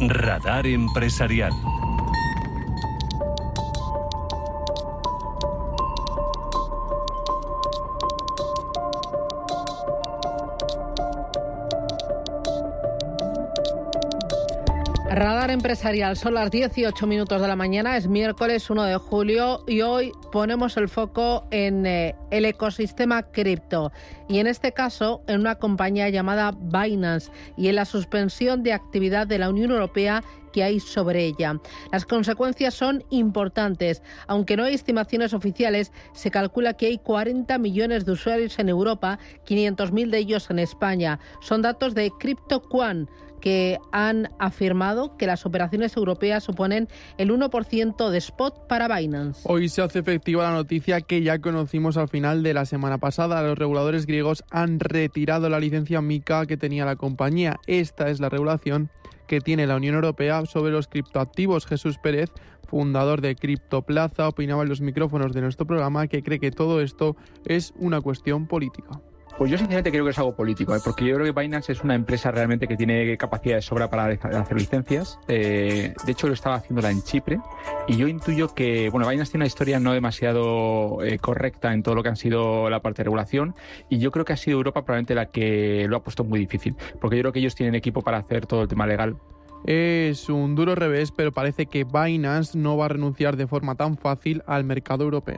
Radar Empresarial. Radar Empresarial, son las 18 de la mañana, es miércoles 1 de julio y hoy ponemos el foco en el ecosistema cripto y en este caso en una compañía llamada Binance y en la suspensión de actividad de la Unión Europea que hay sobre ella. Las consecuencias son importantes. Aunque no hay estimaciones oficiales, se calcula que hay 40 millones de usuarios en Europa, 500.000 de ellos en España. Son datos de CryptoQuant, que han afirmado que las operaciones europeas suponen el 1% de spot para Binance. Hoy se hace efectiva la noticia que ya conocimos al final de la semana pasada. Los reguladores griegos han retirado la licencia MiCA que tenía la compañía. Esta es la regulación que tiene la Unión Europea sobre los criptoactivos. Jesús Pérez, fundador de Criptoplaza, opinaba en los micrófonos de nuestro programa que cree que todo esto es una cuestión política. Pues yo sinceramente creo que es algo político, porque yo creo que Binance es una empresa realmente que tiene capacidad de sobra para hacer licencias. De hecho, lo estaba haciéndola en Chipre y yo intuyo que, Binance tiene una historia no demasiado correcta en todo lo que han sido la parte de regulación y yo creo que ha sido Europa probablemente la que lo ha puesto muy difícil, porque yo creo que ellos tienen equipo para hacer todo el tema legal. Es un duro revés, pero parece que Binance no va a renunciar de forma tan fácil al mercado europeo.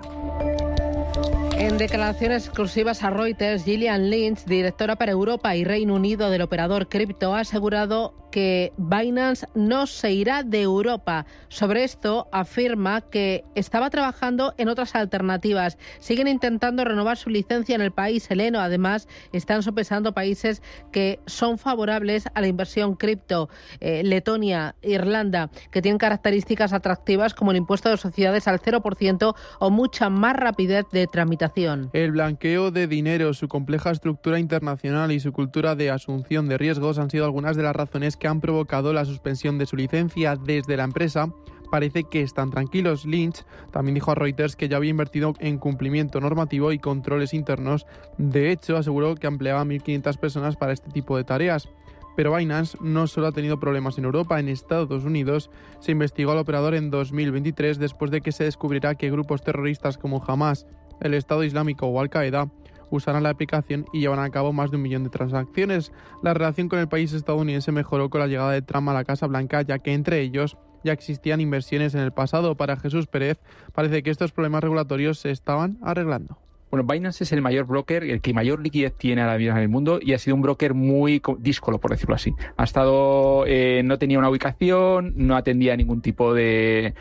En declaraciones exclusivas a Reuters, Gillian Lynch, directora para Europa y Reino Unido del operador cripto, ha asegurado que Binance no se irá de Europa. Sobre esto afirma que estaba trabajando en otras alternativas. Siguen intentando renovar su licencia en el país heleno. Además, están sopesando países que son favorables a la inversión cripto. Letonia, Irlanda, que tienen características atractivas como el impuesto de sociedades al 0% o mucha más rapidez de tramitación. El blanqueo de dinero, su compleja estructura internacional y su cultura de asunción de riesgos han sido algunas de las razones que han provocado la suspensión de su licencia. Desde la empresa parece que están tranquilos. Lynch también dijo a Reuters que ya había invertido en cumplimiento normativo y controles internos. De hecho, aseguró que empleaba a 1.500 personas para este tipo de tareas. Pero Binance no solo ha tenido problemas en Europa. En Estados Unidos se investigó al operador en 2023 después de que se descubriera que grupos terroristas como Hamas, el Estado Islámico o Al-Qaeda usarán la aplicación y llevan a cabo más de 1 millón de transacciones. La relación con el país estadounidense mejoró con la llegada de Trump a la Casa Blanca, ya que entre ellos ya existían inversiones en el pasado. Para Jesús Pérez, parece que estos problemas regulatorios se estaban arreglando. Binance es el mayor broker, el que mayor liquidez tiene ahora mismo en el mundo y ha sido un broker muy díscolo, por decirlo así. Ha estado, no tenía una ubicación, no atendía ningún tipo de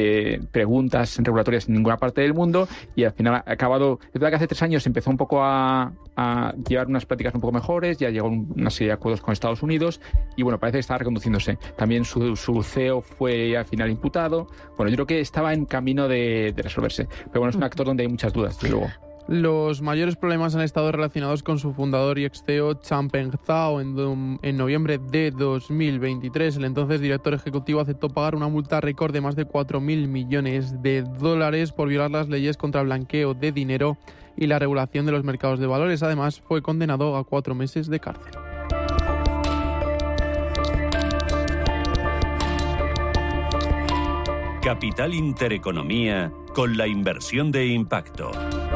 preguntas regulatorias en ninguna parte del mundo y al final ha acabado, es verdad que hace 3 años empezó un poco a llevar unas prácticas un poco mejores, ya llegó una serie de acuerdos con Estados Unidos y parece que está reconduciéndose. También su CEO fue al final imputado. Yo creo que estaba en camino de resolverse. Pero es un actor donde hay muchas dudas, desde luego. Los mayores problemas han estado relacionados con su fundador y ex CEO Changpeng Zhao. En noviembre de 2023, el entonces director ejecutivo aceptó pagar una multa récord de más de 4.000 millones de dólares por violar las leyes contra el blanqueo de dinero y la regulación de los mercados de valores. Además, fue condenado a 4 meses de cárcel. Capital Intereconomía con la inversión de impacto.